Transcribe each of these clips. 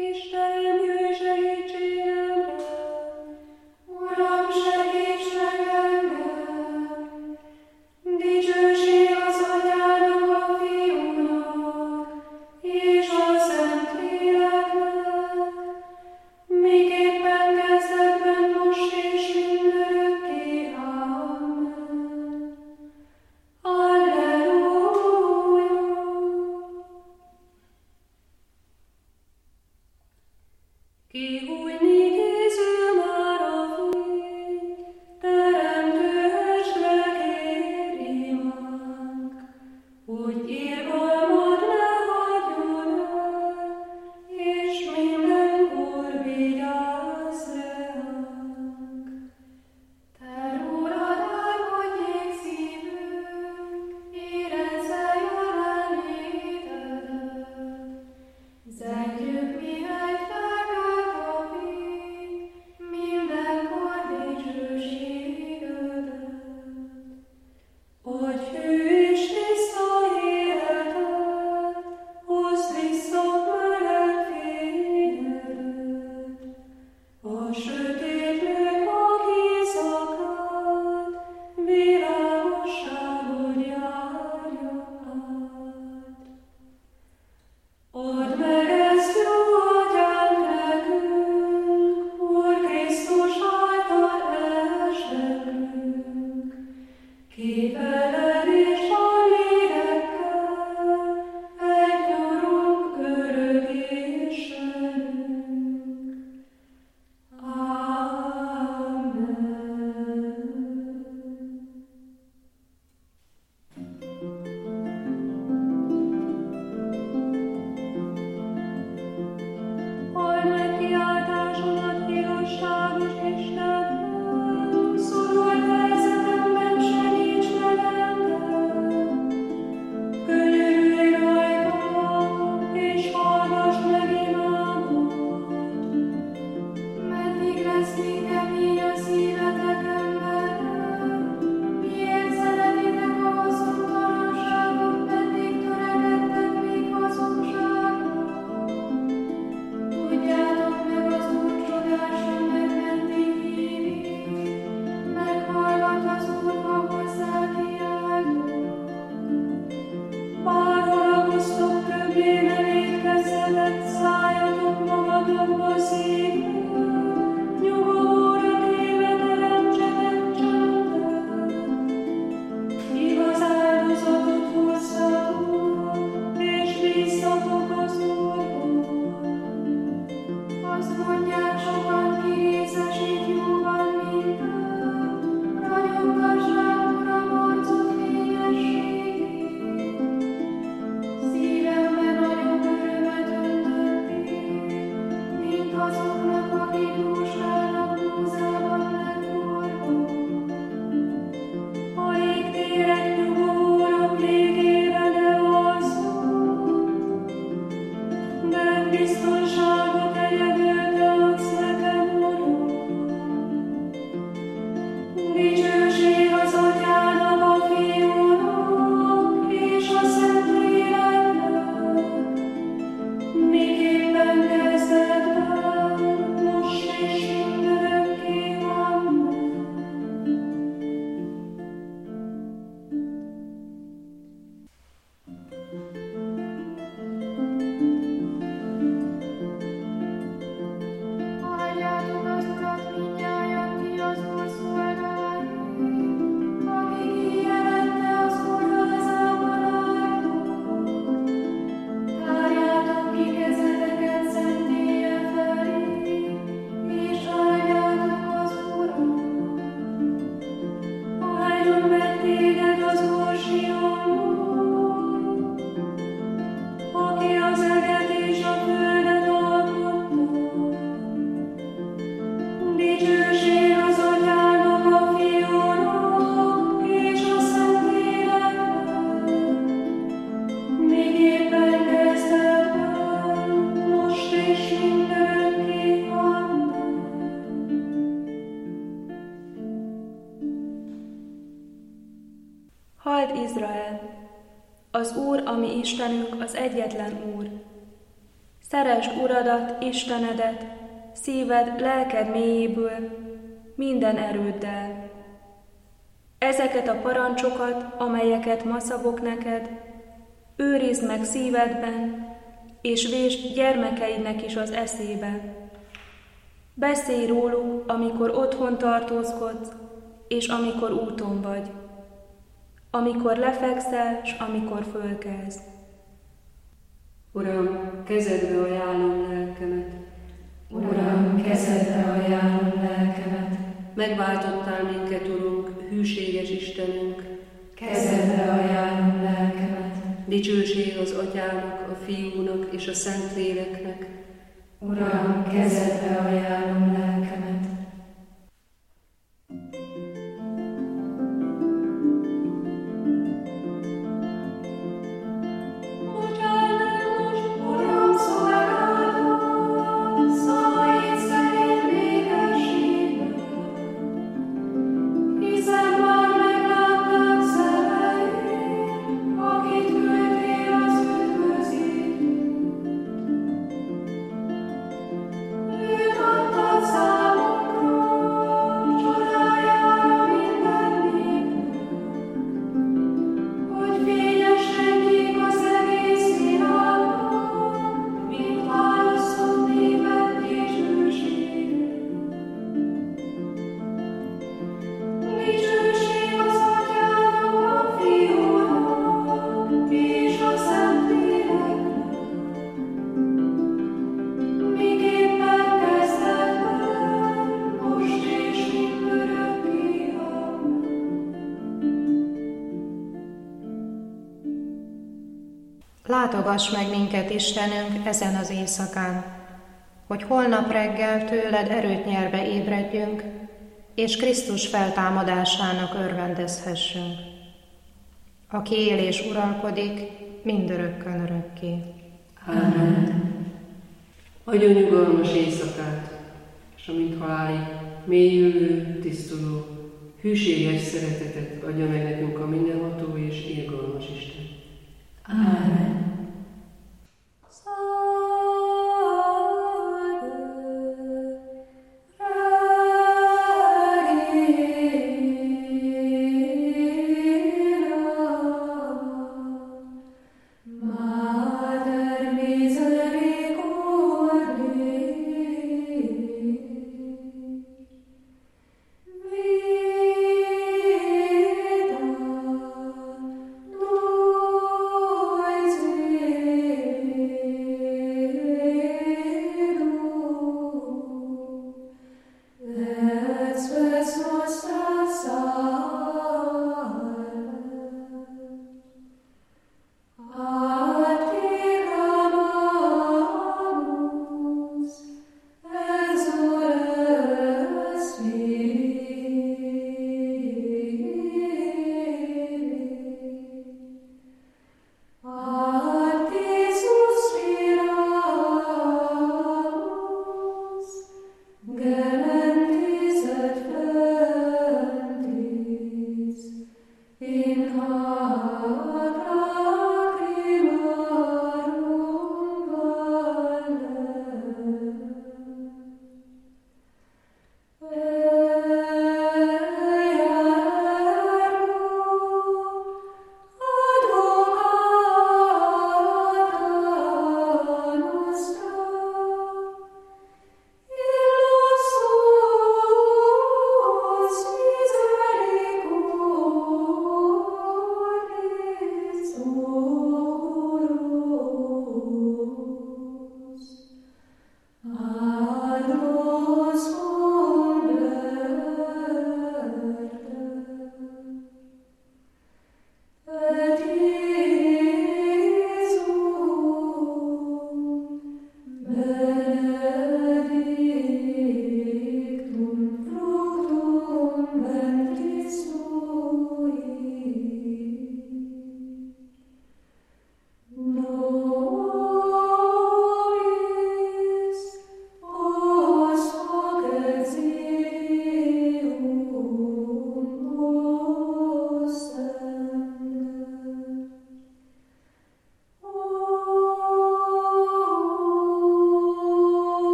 Az Úr, a mi Istenünk, az egyetlen Úr. Szeresd Uradat, Istenedet, szíved, lelked mélyéből, minden erőddel. Ezeket a parancsokat, amelyeket ma szabok neked, őrizd meg szívedben, és vésd gyermekeidnek is az eszébe. Beszélj róluk, amikor otthon tartózkodsz, és amikor úton vagy, amikor lefekszel, s amikor fölkelsz. Uram, kezedbe ajánlom lelkemet. Uram, kezedbe ajánlom lelkemet. Megváltottál minket, Urunk, hűséges Istenünk. Kezedbe ajánlom lelkemet. Dicsőség az Atyának, a Fiúnak és a Szentléleknek. Uram, kezedbe ajánlom lelkemet. Látogass meg minket, Istenünk, ezen az éjszakán, hogy holnap reggel tőled erőt nyerve ébredjünk, és Krisztus feltámadásának örvendezhessünk, aki él és uralkodik mindörökkön örökké. Amen. Adjon nyugalmas éjszakát, és amint halálig mélyülő, tisztuló, hűséges szeretetet adja meg nekünk a mindenható és irgalmas Isten. Amen. Noise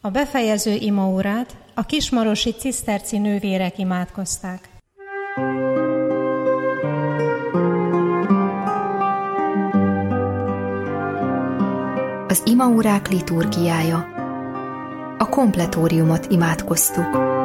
A befejező imaórát a kismarosi ciszterci nővérek imádkozták. Az imaórák liturgiája. A kompletóriumot imádkoztuk.